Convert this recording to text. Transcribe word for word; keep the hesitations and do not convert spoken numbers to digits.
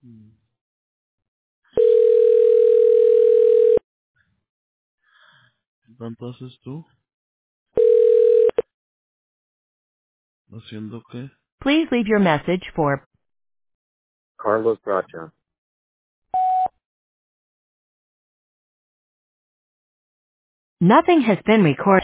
Mm. ¿Tanto haces tú? ¿Haciendo qué? Please leave your message for Carlos Bracha. nothing has been recorded.